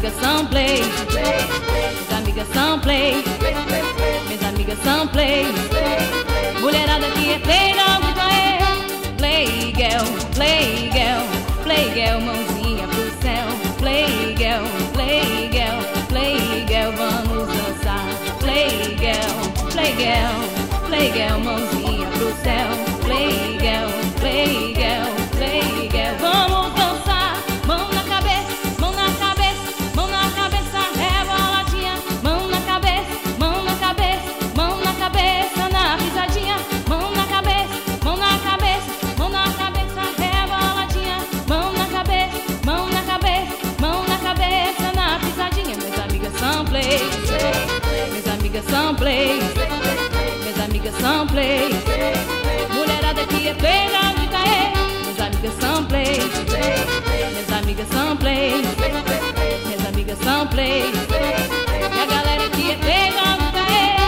amigas são play, minhas amigas são play, minhas amigas são play. Mulherada que é play, não grita é play girl, play girl, play girl, mãozinha pro céu. Play girl, play girl, play girl, vamos dançar. Play girl, play girl, play girl, mãozinha pro céu. Play girl, play girl, play girl, vamos dançar. Mão na cabeça, mão na cabeça, mão na cabeça, reboladinha. Mão na cabeça, mão na cabeça, mão na cabeça, na pisadinha. Mão na cabeça, mão na cabeça, mão na cabeça, reboladinha. Mão na cabeça, mão na cabeça, mão na cabeça, na pisadinha. Minhas amigas são play, minhas amigas são play, minhas amigas são play. Mulherada que é play, não grita é. Minhas amigas são play, minhas amigas são play, minhas amigas são play. E a galera que é play, não grita é.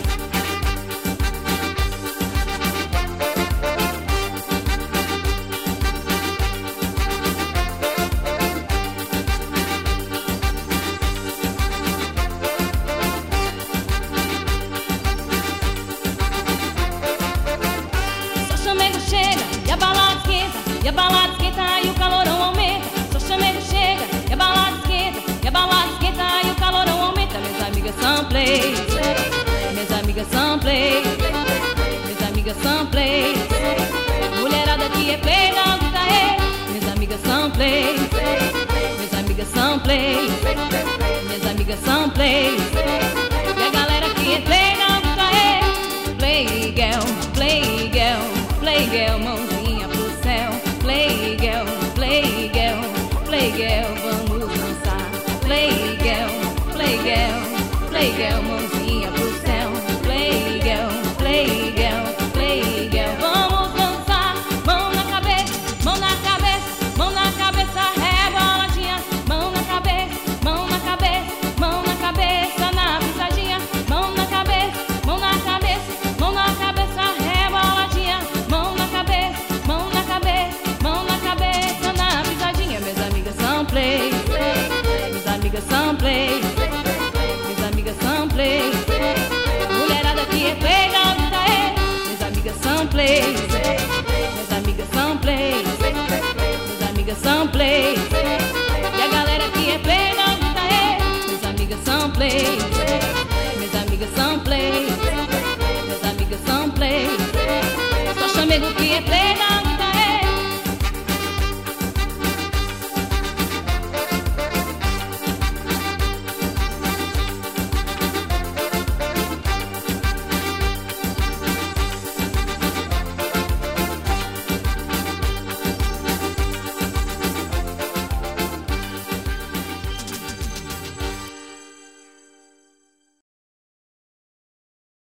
Chega, e a balada esquenta, e a balada esquenta, e o calorão aumenta. Só chamego chega, e a balada esquenta, e a balada esquenta, e o calorão aumenta. Minhas amigas são play, minhas amigas são play, minhas amigas são play. Mulherada que é play, não grita é. Minhas amigas são play, minhas amigas são play, minhas amigas são play. E a galera que é play, não grita é. Play girl, play girl, play girl, mãozinha pro céu. Play girl, play girl, play girl, vamos dançar. Play girl, play girl, play girl, mãozinha pro céu. Play girl, play girl, play girl, vamos dançar. Mão na cabeça, mão na cabeça, mão na cabeça, reboladinha. Mão na cabeça, mão na cabeça, mão na cabeça, na pisadinha. Mão na cabeça, mão na cabeça, mão na cabeça, reboladinha. Mão na cabeça, mão na cabeça, mão na cabeça, na pisadinha. Minhas amigas são play, minhas amigas são play, minhas amigas são play. Mulherada que é play, não grita é. Minhas amigas são play, minhas amigas são play, minhas amigas são play. E a galera que é play, não grita é. Minhas amigas são play.